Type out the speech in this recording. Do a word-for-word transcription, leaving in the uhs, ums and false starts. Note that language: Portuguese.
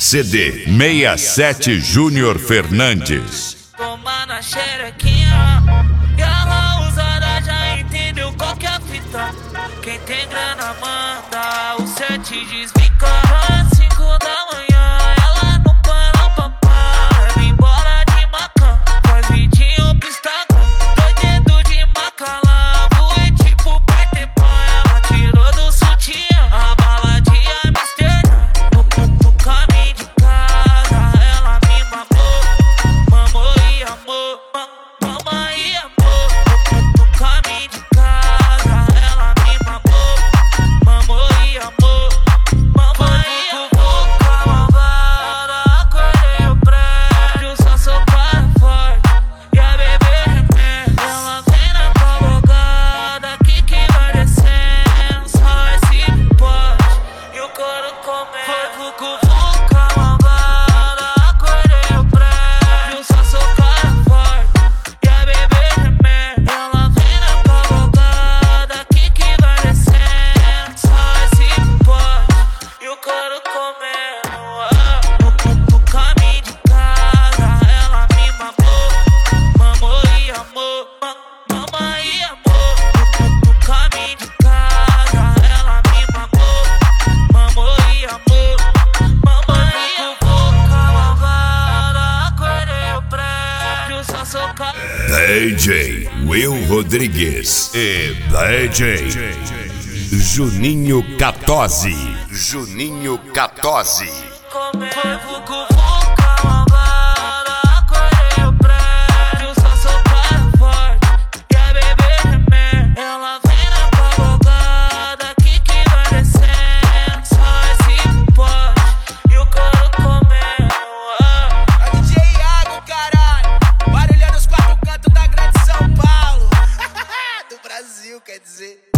C D sessenta e sete Júnior Fernandes. Toma na xerequinha e a rausada já entendeu qual que é a fita. Quem tem grana manda, o sete desbica. Às cinco da manhã, ela no panão papai. Vai embora de Macan, faz vidinho pro Instagram. Dois dedos de macalã, voei tipo Peter Pan. Ela tirou do sutiã, a bala de Amsterdã. No, no, no caminho de casa, ela me mamou. Mamou e amor, mama e amor. No, no, no caminho de casa, ela me mamou. Mamou e amor, mama e amor. Malvada, acordei o prédio, só sou cara forte. E a bebê remendo, ela vem na cavalgada, que que vai descendo. Só esse pote e o couro comendo. Foi vucu-vuca, malvada, acordei o prédio, só sou cara forte. E a bebê remendo, ela vem na cavalgada, que que vai descendo. Só esse pote e o couro comendo. Ah, no, no, no caminho de casa, ela me mamou. Mamou e amor, ma- mama e amor. No, no, no caminho de casa, ela me mamou. Mamou e amor, mama e amor. Cavalgada, acordei o prédio, só sou cara. D J Will Rodrigues e D J Juninho Catozzi. Juninho Catozzi. Foi vucu-vuca, malvada, acordei o prédio, só sou cara forte. E a bebê remendo, ela vem na cavalgada, que que vai descendo. Só esse pote e o couro comendo. Ah. É o D J Iago, caralho. Barulhando os quatro cantos da grande São Paulo. Do Brasil, quer dizer.